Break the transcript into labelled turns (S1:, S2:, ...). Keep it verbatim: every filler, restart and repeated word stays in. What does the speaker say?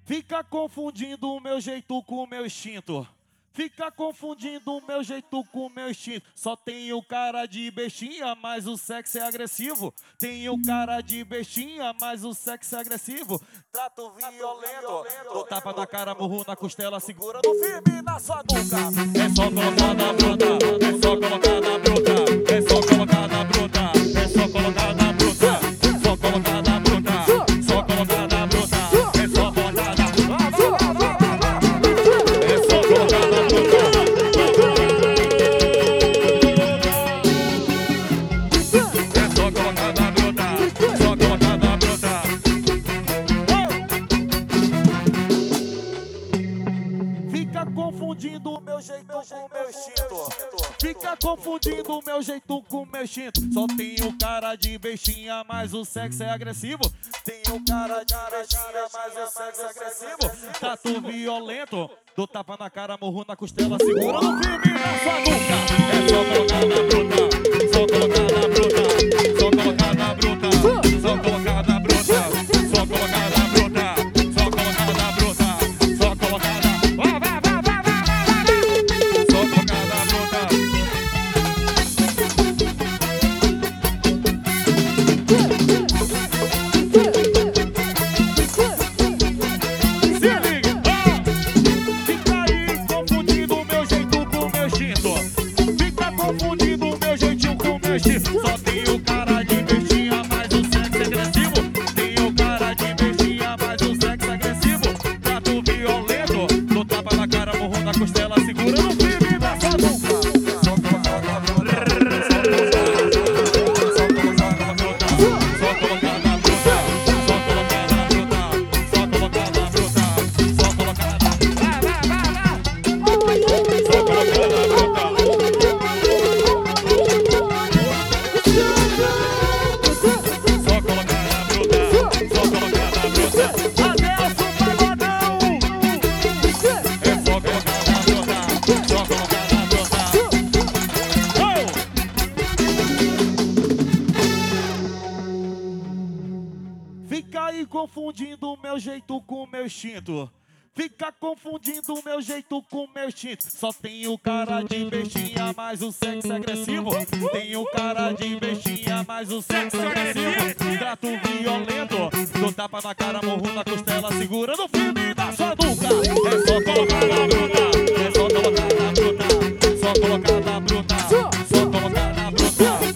S1: Fica confundindo o meu jeito com o meu instinto. Fica confundindo o meu jeito com o meu instinto. Só tenho cara de bestinha, mas o sexo é agressivo. Tenho cara de bestinha, mas o sexo é agressivo. Trato violento, dou tapa na cara, murro na costela, segura no firme na sua nuca. É só colocar na bruta, é só colocar na bruta, é só colocar na bruta, é só colocar na bruta, só colocar na bruta, só colocar na bruta, é só colocar na confundindo o meu jeito com o meu instinto. Fica confundindo o meu jeito com o meu instinto. Só tenho cara de bestinha, mas o sexo é agressivo. Tenho cara de bestinha, mas o sexo é agressivo. Trato violento, dou tapa na cara, morro na costela, segura no firme na sua nuca. É só colocar na bruta, só colocar na bruta, só colocar na bruta, só colocar na bruta, só colocar na bruta, só colocar na bruta, só colocar na só tenho cara de bestinha, mas o sexo é agressivo. Tenho cara de bestinha, mas o sexo é agressivo. Trato violento, dou tapa na cara, morro na costela, segura no firme da sua nuca. Só colocar na bruta, só colocar na bruta, só colocar na bruta, só colocar na bruta, só colocar na bruta, só colocar na bruta, vai, vai, vai, vai. Só colocar na bruta. Fica aí confundindo o meu jeito com o meu instinto. Fica confundindo o meu jeito com o meu instinto. Só tenho cara de bestinha, mas o sexo é agressivo. Tenho cara de bestinha, mas o sexo é agressivo. Trato violento, dou tapa na cara, morro na costela, segura no firme da sua nuca. É só colocar na bruta, é só colocar na bruta, só colocar na bruta, só colocar na bruta.